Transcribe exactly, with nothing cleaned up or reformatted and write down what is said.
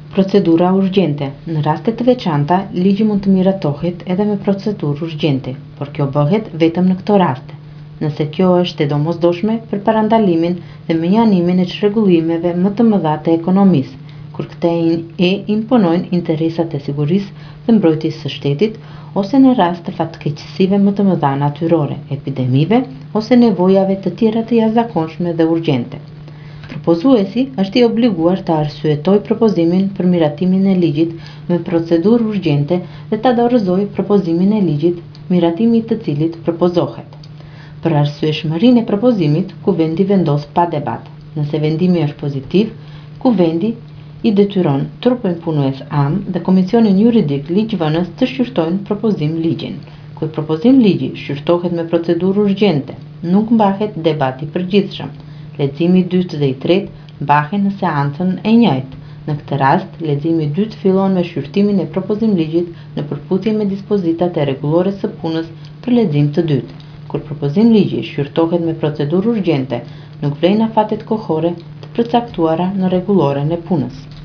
Procedura urgjente. Në raste të veçanta, ligji mund të miratohet edhe me procedurë urgjente, por kjo bëhet vetëm në këto raste. Nëse kjo është e domosdoshme për parandalimin dhe menjanimin e çrregullimeve më të mëdha të ekonomisë, kur këte e imponojnë interesat e sigurisë dhe mbrojtjes së shtetit, ose në rast të fatkeqësive më të mëdha natyrore, epidemive ose nevojave të tjera të jashtëzakonshme dhe urgjente. Propozuesi është i obliguar të arsyetojë propozimin për miratimin e ligjit me procedurë urgjente dhe ta dorëzojë propozimin e ligjit, miratimi i të cilit propozohet. Për arsyeshmërinë e propozimit, kuvendi vendos pa debat. Nëse vendimi është pozitiv, kuvendi i detyron trupin punues am dhe komisionin juridik ligjvënës të shqyrtojnë propozim ligjin. Kur propozim ligji shqyrtohet me procedurë urgjente, nuk mbahet debat i përgjithshëm. Leximi i dytë dhe i tretë mbahen në seancën e njëjtë. Në këtë rast, leximi i dytë fillon me shqyrtimin e propozimligjit në përputhje me dispozitat e rregullores së punës për lexim të dytë. Kur propozimligji shqyrtohet me procedurë urgjente, nuk vlen afatet kohore të përcaktuara në rregulloren e punës.